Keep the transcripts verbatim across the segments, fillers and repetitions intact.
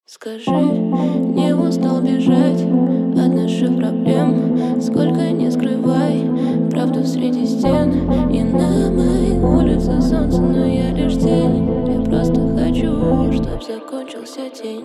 Скажи, не устал бежать от наших проблем? Сколько не скрывай правду среди стен. И на моей улице солнце, но я лишь тень. Я просто хочу, чтоб закончился день.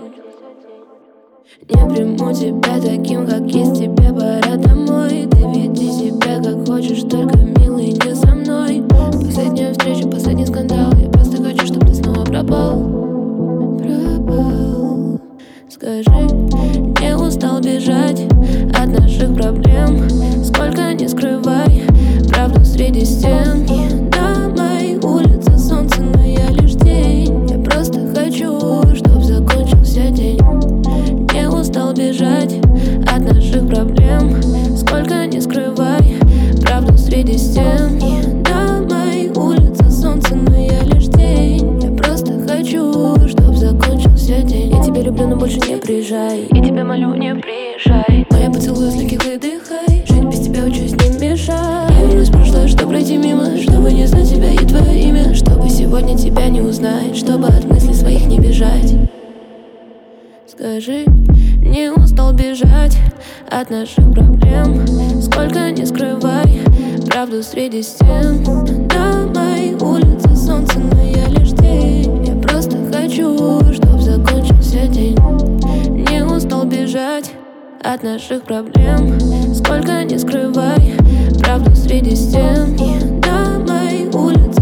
Не приму тебя таким, как есть, тебе пора домой. Ты веди себя как хочешь, только милый не со мной. Последняя встреча, последний скандал. Я просто хочу, чтоб ты снова пропал. Пропал. Скажи, не устал бежать от наших проблем? Сколько не скрывай правду среди стен. И на моей улице солнце, но я лишь тень. Я просто хочу, чтоб закончился день. Не устал бежать от наших проблем? Сколько не скрывай правду среди стен. И на моей улице солнце, но я лишь тень. Я просто хочу, чтоб закончился день. Я тебя люблю, но больше не приезжай. Я тебя молю, не приезжай. Но я поцелую с легких, выдыхай. Жить без тебя учусь, не мешай. Я вернусь в прошлое, чтоб пройти мимо, чтобы не знать тебя и твое имя, чтобы сегодня тебя не узнать, чтобы от мыслей своих не бежать. Скажи, не устал бежать от наших проблем? Сколько не скрывай правду среди стен. На моей улице солнце, но я лишь тень. Я просто хочу, чтоб закончился день. Не устал бежать от наших проблем? Сколько не скрывай правду среди стен. И на моей улице